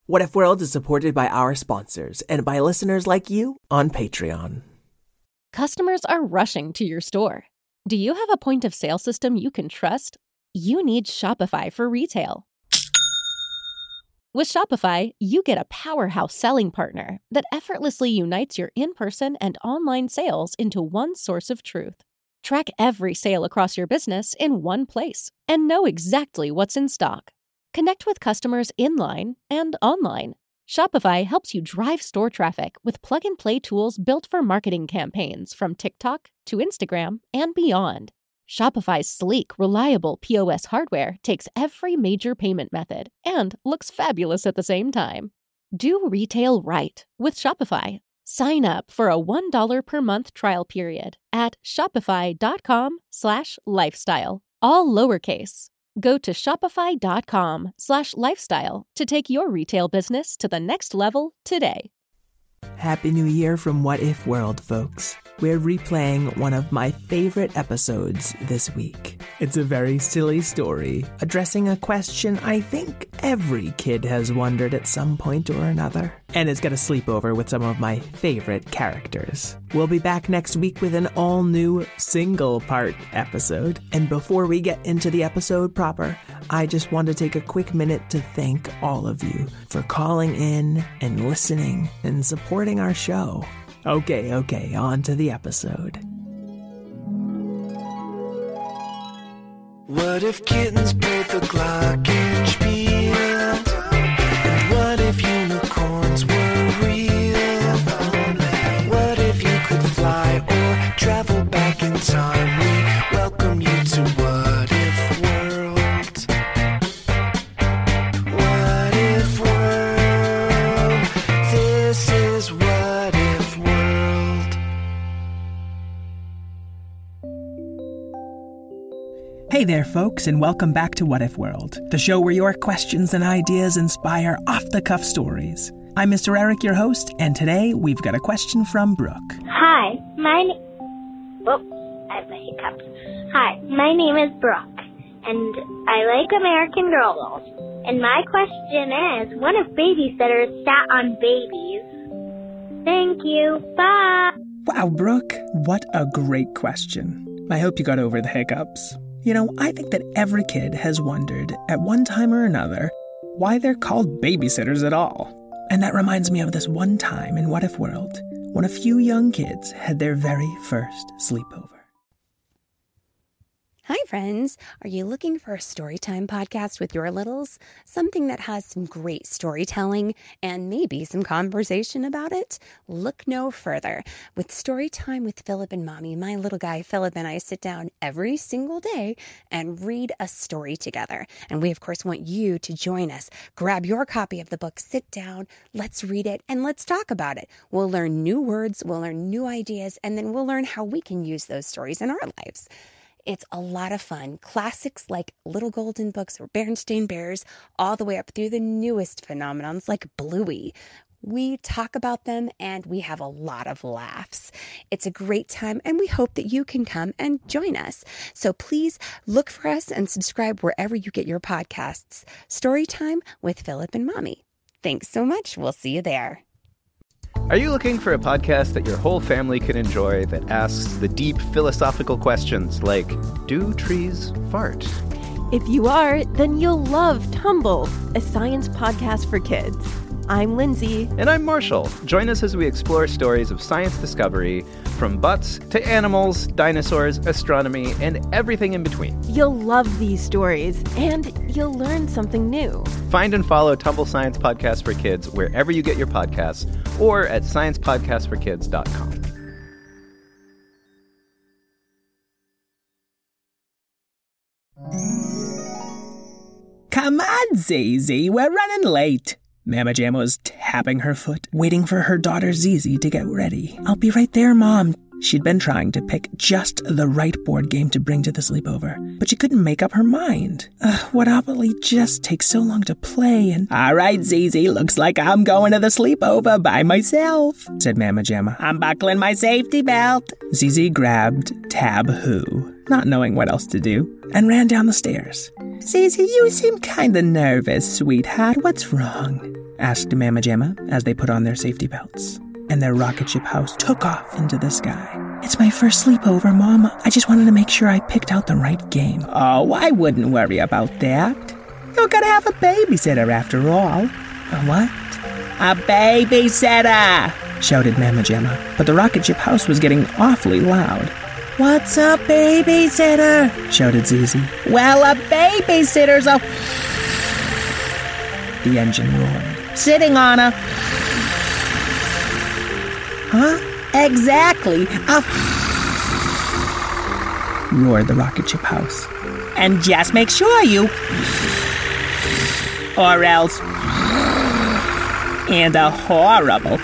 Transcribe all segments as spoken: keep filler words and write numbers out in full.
What If World is supported by our sponsors and by listeners like you on Patreon. Customers are rushing to your store. Do you have a point-of-sale system you can trust? You need Shopify for retail. With Shopify, you get a powerhouse selling partner that effortlessly unites your in-person and online sales into one source of truth. Track every sale across your business in one place and know exactly what's in stock. Connect with customers in-line and online. Shopify helps you drive store traffic with plug-and-play tools built for marketing campaigns from TikTok to Instagram and beyond. Shopify's sleek, reliable P O S hardware takes every major payment method and looks fabulous at the same time. Do retail right with Shopify. Sign up for a one dollar per month trial period at shopify.com slash lifestyle, all lowercase. Go to shopify.com slash lifestyle to take your retail business to the next level today. Happy New Year from What If World, folks. We're replaying one of my favorite episodes this week. It's a very silly story, addressing a question I think every kid has wondered at some point or another. And it's got a sleepover with some of my favorite characters. We'll be back next week with an all-new single-part episode. And before we get into the episode proper, I just want to take a quick minute to thank all of you for calling in and listening and supporting our show. Okay, okay, on to the episode. What if kittens played the glockenspiel? And what if unicorns were real? What if you could fly or travel back in time? We welcome you to What If World. What If World? This is What If World. Hey there, folks, and welcome back to What If World, the show where your questions and ideas inspire off-the-cuff stories. I'm Mister Eric, your host, and today we've got a question from Brooke. Hi, my name... Oh, I have my hiccups. Hi, my name is Brooke, and I like American Girl dolls. And my question is, what if babysitters sat on babies? Thank you. Bye. Wow, Brooke, what a great question. I hope you got over the hiccups. You know, I think that every kid has wondered, at one time or another, why they're called babysitters at all. And that reminds me of this one time in What If World, when a few young kids had their very first sleepover. Hi, friends. Are you looking for a storytime podcast with your littles? Something that has some great storytelling and maybe some conversation about it? Look no further. With Storytime with Philip and Mommy, my little guy Philip and I sit down every single day and read a story together. And we, of course, want you to join us. Grab your copy of the book, sit down, let's read it, and let's talk about it. We'll learn new words, we'll learn new ideas, and then we'll learn how we can use those stories in our lives. It's a lot of fun. Classics like Little Golden Books or Berenstain Bears, all the way up through the newest phenomenons like Bluey. We talk about them and we have a lot of laughs. It's a great time and we hope that you can come and join us. So please look for us and subscribe wherever you get your podcasts. Storytime with Philip and Mommy. Thanks so much. We'll see you there. Are you looking for a podcast that your whole family can enjoy that asks the deep philosophical questions like, do trees fart? If you are, then you'll love Tumble, a science podcast for kids. I'm Lindsay. And I'm Marshall. Join us as we explore stories of science discovery, from butts to animals, dinosaurs, astronomy, and everything in between. You'll love these stories, and you'll learn something new. Find and follow Tumble Science Podcast for Kids wherever you get your podcasts, or at science podcast for kids dot com. Come on, Zizi, we're running late. Mama Jam was tapping her foot, waiting for her daughter Zizi to get ready. I'll be right there, Mom. She'd been trying to pick just the right board game to bring to the sleepover, but she couldn't make up her mind. Ugh, Wotopoly just takes so long to play, and... All right, Zizi, looks like I'm going to the sleepover by myself, said Mama Jamma. I'm buckling my safety belt. Zizi grabbed Tab Who, not knowing what else to do, and ran down the stairs. Zizi, you seem kinda nervous, sweetheart. What's wrong? asked Mamma Jamma as they put on their safety belts. And their rocket ship house took off into the sky. It's my first sleepover, Mom. I just wanted to make sure I picked out the right game. Oh, I wouldn't worry about that. You're gonna have a babysitter after all. A what? A babysitter! Shouted Mamma Jamma. But the rocket ship house was getting awfully loud. What's a babysitter? Shouted Zizi. Well, a babysitter's a... The engine roared. Sitting on a... Huh? Exactly. A... Roared the rocket ship house. And just make sure you... Or else... And a horrible...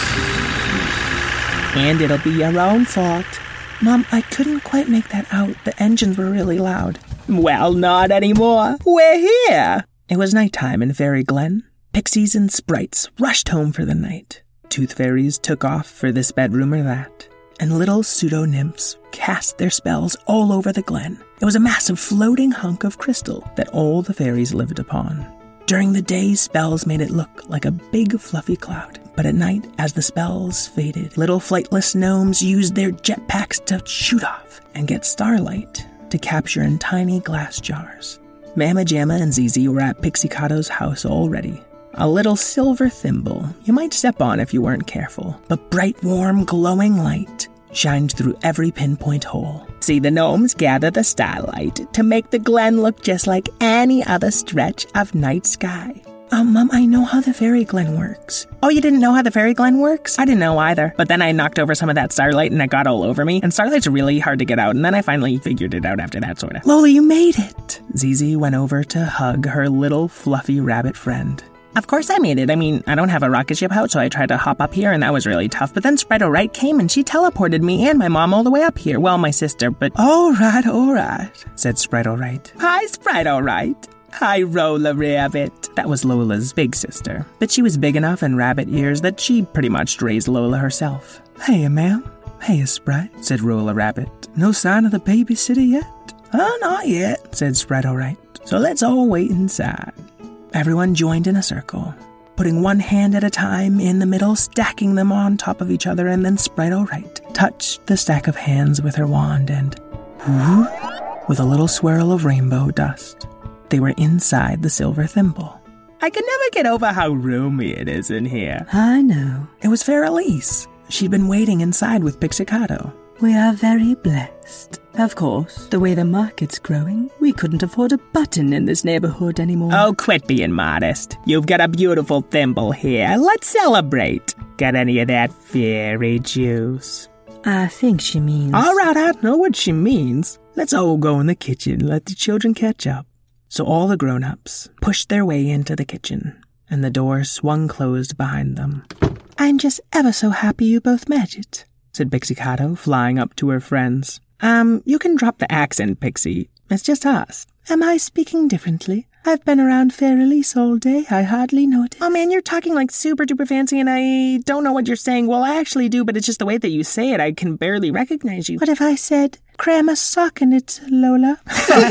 And it'll be your own fault. Mom, I couldn't quite make that out. The engines were really loud. Well, not anymore. We're here. It was nighttime in Fairy Glen. Pixies and sprites rushed home for the night. Tooth fairies took off for this bedroom or that. And little pseudo-nymphs cast their spells all over the glen. It was a massive floating hunk of crystal that all the fairies lived upon. During the day, spells made it look like a big fluffy cloud. But at night, as the spells faded, little flightless gnomes used their jetpacks to shoot off and get starlight to capture in tiny glass jars. Mamma Jamma and Zizi were at Pixie-Cato's house already. A little silver thimble you might step on if you weren't careful, but bright, warm, glowing light shined through every pinpoint hole. See, the gnomes gather the starlight to make the glen look just like any other stretch of night sky. Oh, Mom, I know how the fairy glen works. Oh, you didn't know how the fairy glen works? I didn't know either. But then I knocked over some of that starlight and it got all over me. And starlight's really hard to get out. And then I finally figured it out after that, sort of. Lola, you made it. Zizi went over to hug her little fluffy rabbit friend. Of course I made it. I mean, I don't have a rocket ship out, so I tried to hop up here, and that was really tough. But then Sprite O'Right came, and she teleported me and my mom all the way up here. Well, my sister, but... All right, all right, said Sprite O'Right. Hi, Sprite O'Right. Hi, Rolla Rabbit. That was Lola's big sister. But she was big enough in rabbit ears that she pretty much raised Lola herself. Hey, ma'am. Hey, Sprite, said Rolla Rabbit. No sign of the babysitter yet? Oh, not yet, said Sprite O'Right. So let's all wait inside. Everyone joined in a circle, putting one hand at a time in the middle, stacking them on top of each other, and then Sprite O'Right touched the stack of hands with her wand and, whoop, with a little swirl of rainbow dust, they were inside the silver thimble. I can never get over how roomy it is in here. I know. It was Fairelise. She'd been waiting inside with Pixie-Cato. We are very blessed. Of course, the way the market's growing, we couldn't afford a button in this neighborhood anymore. Oh, quit being modest. You've got a beautiful thimble here. Let's celebrate. Got any of that fairy juice? I think she means... All right, I know what she means. Let's all go in the kitchen, let the children catch up. So all the grown-ups pushed their way into the kitchen, and the door swung closed behind them. I'm just ever so happy you both made it, said Pixie-Cato, flying up to her friends. Um, you can drop the accent, Pixie. It's just us. Am I speaking differently? I've been around Fairelise all day. I hardly noticed. Oh, man, you're talking like super-duper fancy, and I don't know what you're saying. Well, I actually do, but it's just the way that you say it. I can barely recognize you. What if I said, cram a sock in it, Lola?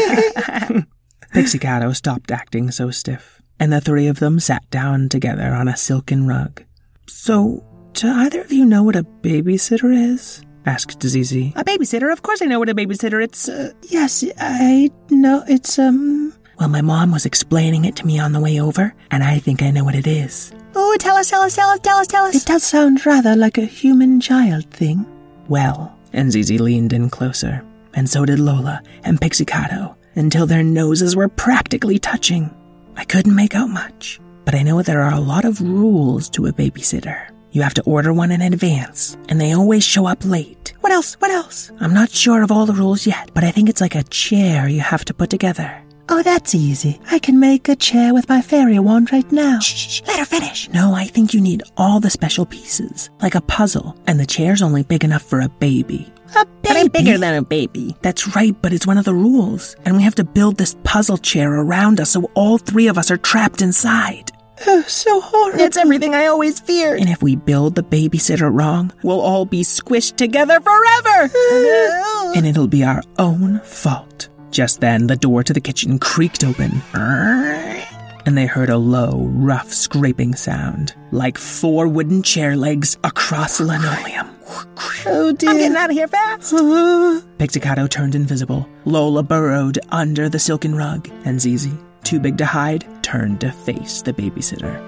Pixie-Cato stopped acting so stiff, and the three of them sat down together on a silken rug. So, do either of you know what a babysitter is? Asked Zizi. A babysitter? Of course I know what a babysitter is. Uh, yes, I know. It's, um... Well, my mom was explaining it to me on the way over, and I think I know what it is. Oh, tell us, tell us, tell us, tell us, tell us. It does sound rather like a human-child thing. Well, and Zizi leaned in closer, and so did Lola and Pixie-Cato, until their noses were practically touching. I couldn't make out much, but I know there are a lot of rules to a babysitter. You have to order one in advance, and they always show up late. What else? What else? I'm not sure of all the rules yet, but I think it's like a chair you have to put together. Oh, that's easy. I can make a chair with my fairy wand right now. Shh, shh, let her finish. No, I think you need all the special pieces, like a puzzle, and the chair's only big enough for a baby. A baby? But I'm bigger than a baby. That's right, but it's one of the rules, and we have to build this puzzle chair around us so all three of us are trapped inside. Oh, so horrible. It's everything I always feared. And if we build the babysitter wrong, we'll all be squished together forever. And it'll be our own fault. Just then, the door to the kitchen creaked open. And and they heard a low, rough scraping sound, like four wooden chair legs across linoleum. Oh dear. I'm getting out of here fast. Pixie-Cato turned invisible. Lola burrowed under the silken rug, and Zizi, too big to hide, turned to face the babysitter.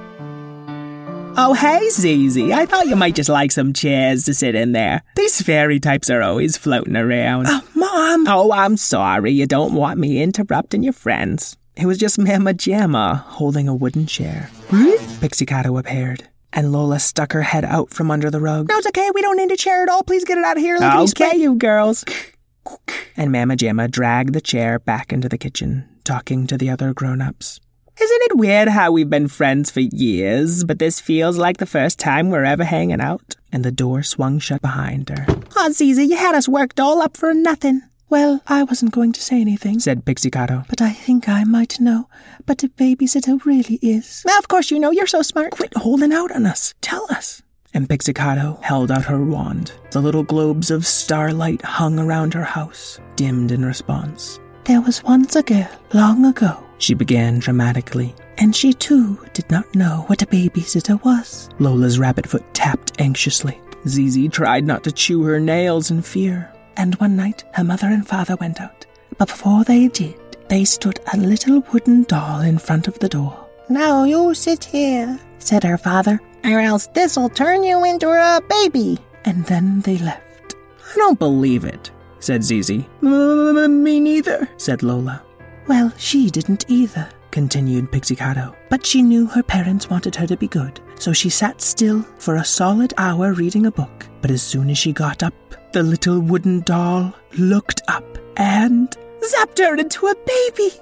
Oh, hey, Zizi. I thought you might just like some chairs to sit in there. These fairy types are always floating around. Oh, Mom. Oh, I'm sorry. You don't want me interrupting your friends. It was just Mama Jamma holding a wooden chair. Pixie-Cato appeared, and Lola stuck her head out from under the rug. No, it's okay. We don't need a chair at all. Please get it out of here. Look okay, you girls. And Mama Jamma dragged the chair back into the kitchen, talking to the other grown-ups. Isn't it weird how we've been friends for years, but this feels like the first time we're ever hanging out? And the door swung shut behind her. Oh, Zizi, you had us worked all up for nothing. Well, I wasn't going to say anything, said Pixie-Cato, but I think I might know. But a babysitter really is. Of course you know. You're so smart. Quit holding out on us. Tell us. And Pixie-Cato held out her wand. The little globes of starlight hung around her house, dimmed in response. There was once a girl, long ago, she began dramatically, and she too did not know what a babysitter was. Lola's rabbit foot tapped anxiously. Zizi tried not to chew her nails in fear. And one night, her mother and father went out. But before they did, they stood a little wooden doll in front of the door. Now you sit here, said her father, or else this'll turn you into a baby. And then they left. I don't believe it, said Zizi. Me neither, said Lola. Well, she didn't either, continued Pixie-Cato. But she knew her parents wanted her to be good, so she sat still for a solid hour reading a book. But as soon as she got up, the little wooden doll looked up and zapped her into a baby.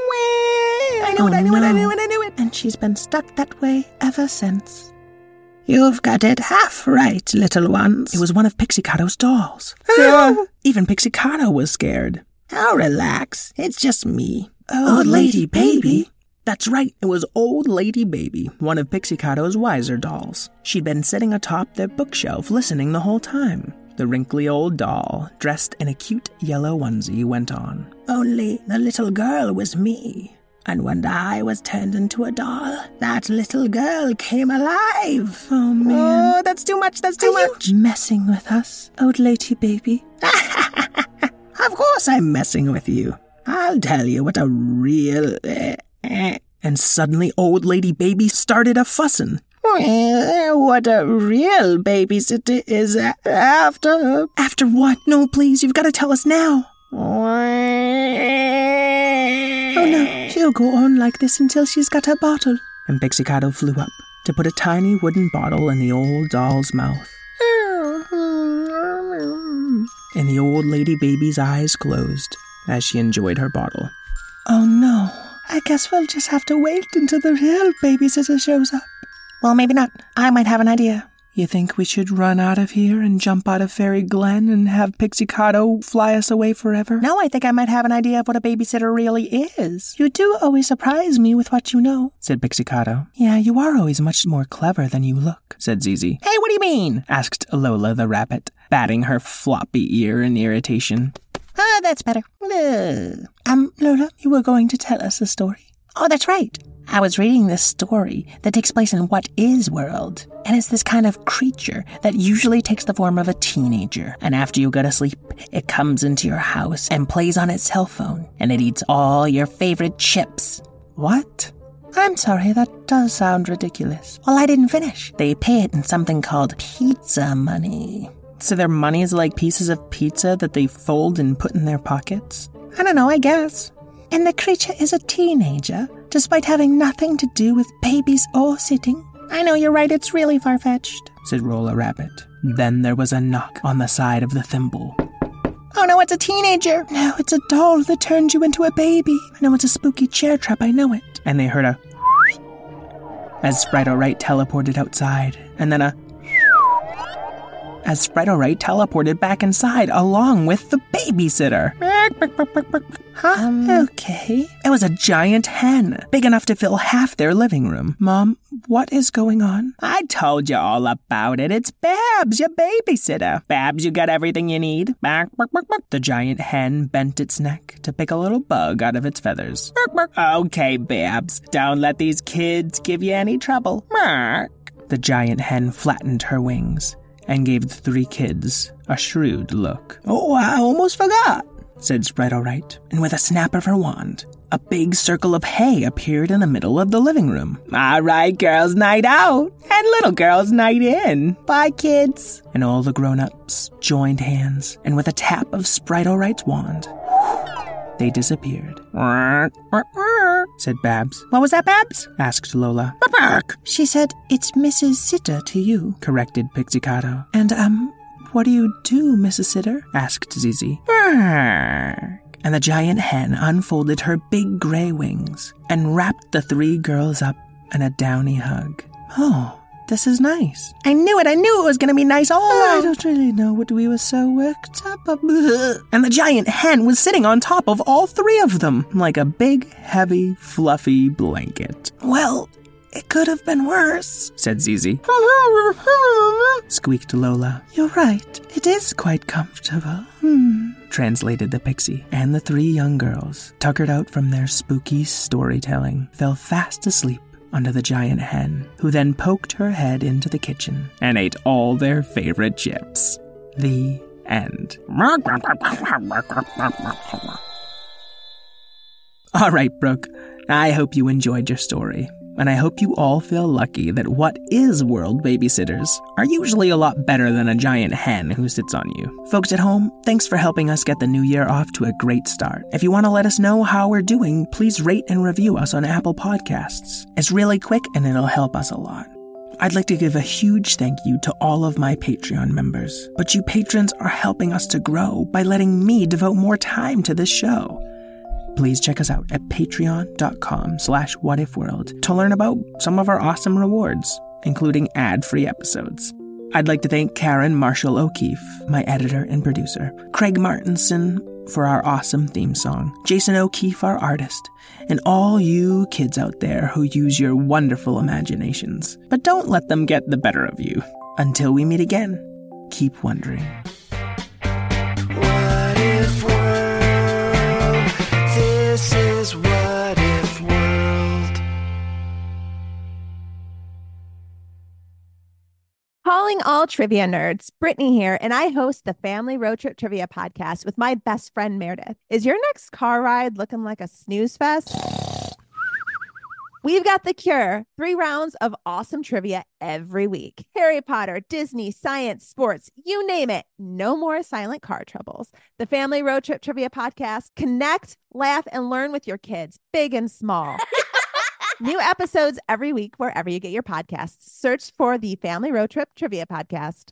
I knew oh, it, I knew no. it, I knew it, I knew it. And she's been stuck that way ever since. You've got it half right, little ones. It was one of Pixie-Cato's dolls. Oh. Even Pixie-Cato was scared. Oh, relax. It's just me. Old Lady Baby? That's right, it was Old Lady Baby, one of Pixie-Cato's wiser dolls. She'd been sitting atop their bookshelf listening the whole time. The wrinkly old doll, dressed in a cute yellow onesie, went on. Only the little girl was me. And when I was turned into a doll, that little girl came alive. Oh, man. Oh, that's too much, that's too Are much. You messing with us, Old Lady Baby? Of course I'm messing with you. I'll tell you what a real... Uh, uh. And suddenly Old Lady Baby started a fussin'. Well, what a real babysitter is after... After what? No, please, you've got to tell us now. Oh, no, she'll go on like this until she's got her bottle. And Pixie-Cato flew up to put a tiny wooden bottle in the old doll's mouth. And the Old Lady Baby's eyes closed as she enjoyed her bottle. Oh, no. I guess we'll just have to wait until the real babysitter shows up. Well, maybe not. I might have an idea. You think we should run out of here and jump out of Fairy Glen and have Pixie-Cato fly us away forever? No, I think I might have an idea of what a babysitter really is. You do always surprise me with what you know, said Pixie-Cato. Yeah, you are always much more clever than you look, said Zizi. Hey, what do you mean? Asked Lola the rabbit, batting her floppy ear in irritation. Ah, that's better. Uh, um, Lola, you were going to tell us a story. Oh, that's right. I was reading this story that takes place in What Is World, and it's this kind of creature that usually takes the form of a teenager, and after you go to sleep, it comes into your house and plays on its cell phone, and it eats all your favorite chips. What? I'm sorry, that does sound ridiculous. Well, I didn't finish. They pay it in something called pizza money. So their money is like pieces of pizza that they fold and put in their pockets? I don't know, I guess. And the creature is a teenager, despite having nothing to do with babies or sitting. I know, you're right, it's really far-fetched, said Rolla Rabbit. Then there was a knock on the side of the thimble. Oh no, it's a teenager! No, it's a doll that turned you into a baby. I know it's a spooky chair trap, I know it. And they heard a as Sprite-O-Right teleported outside, and then a as Spread-O-Right teleported back inside along with the babysitter. Huh? Um, okay. It was a giant hen, big enough to fill half their living room. Mom, what is going on? I told you all about it. It's Babs, your babysitter. Babs, you got everything you need? The giant hen bent its neck to pick a little bug out of its feathers. Okay, Babs, don't let these kids give you any trouble. The giant hen flattened her wings and gave the three kids a shrewd look. Oh, I almost forgot, said Spread-O-Right, and with a snap of her wand, a big circle of hay appeared in the middle of the living room. All right, girls' night out, and little girls' night in. Bye, kids. And all the grown-ups joined hands, and with a tap of Spread-O-Right's wand, they disappeared. Said Babs. What was that, Babs? Asked Lola. She said, it's Missus Sitter to you, corrected Pixie-Cato. And, um, what do you do, Missus Sitter? Asked Zizi. And the giant hen unfolded her big gray wings and wrapped the three girls up in a downy hug. Oh, this is nice. I knew it. I knew it was going to be nice all along. I don't really know what we were so worked up about. And the giant hen was sitting on top of all three of them like a big, heavy, fluffy blanket. Well, it could have been worse, said Zizi. Squeaked Lola. You're right. It is quite comfortable. Hmm. Translated the pixie. And the three young girls, tuckered out from their spooky storytelling, fell fast asleep under the giant hen, who then poked her head into the kitchen and ate all their favorite chips. The end. All right, Brooke. I hope you enjoyed your story. And I hope you all feel lucky that what is world babysitters are usually a lot better than a giant hen who sits on you. Folks at home, thanks for helping us get the new year off to a great start. If you want to let us know how we're doing, please rate and review us on Apple Podcasts. It's really quick and it'll help us a lot. I'd like to give a huge thank you to all of my Patreon members. But you patrons are helping us to grow by letting me devote more time to this show. Please check us out at patreon.com slash whatifworld to learn about some of our awesome rewards, including ad-free episodes. I'd like to thank Karen Marshall O'Keefe, my editor and producer, Craig Martinson for our awesome theme song, Jason O'Keefe, our artist, and all you kids out there who use your wonderful imaginations. But don't let them get the better of you. Until we meet again, keep wondering. What if world? This is What If World. Calling all trivia nerds, Brittany here, and I host the Family Road Trip Trivia Podcast with my best friend Meredith. Is your next car ride looking like a snooze fest? We've got the cure. Three rounds of awesome trivia every week. Harry Potter, Disney, science, sports, you name it. No more silent car troubles. The Family Road Trip Trivia Podcast. Connect, laugh, and learn with your kids, big and small. New episodes every week wherever you get your podcasts. Search for the Family Road Trip Trivia Podcast.